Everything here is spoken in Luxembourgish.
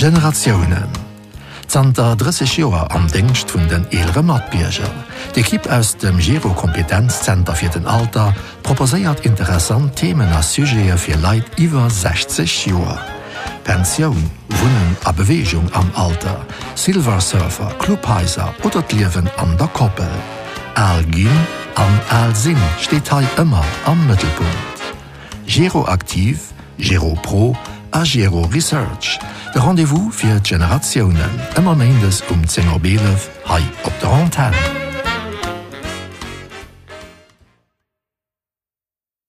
Generationen. Zanter 30 Joer am Denkst vun den eelere Matbierger. D'Equipe aus dem Gero-Kompetenzzenter fir den Alter proposéiert interessant Themen as Sujete fir Leiit iwwer 60 Joer. Pensioun, Wunnen a Bewegung am Alter, Silversurfer, Clubheiser oder d'Liewen an der Koppel. Al Ginn an Al Sinn steht hai immer am Mittelpunkt. Gero aktiv, Gero Pro a Gero Research. De Rendezvous fir Generationen, immer meindes 10:11 hai op der Antenne.